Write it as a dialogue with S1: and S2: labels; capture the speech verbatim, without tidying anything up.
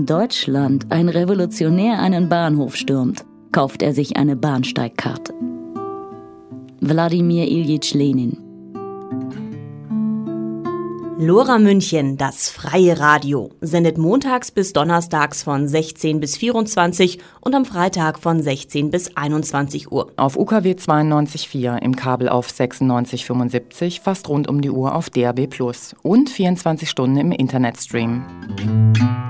S1: in Deutschland ein Revolutionär einen Bahnhof stürmt, kauft er sich eine Bahnsteigkarte. Wladimir Iljitsch Lenin.
S2: Lora München, das freie Radio, sendet montags bis donnerstags von sechzehn bis vierundzwanzig und am Freitag von sechzehn bis einundzwanzig Uhr.
S3: Auf U K W zweiundneunzig Komma vier, im Kabel auf sechsundneunzig Komma fünfundsiebzig, fast rund um die Uhr auf D A B plus und vierundzwanzig Stunden im Internetstream.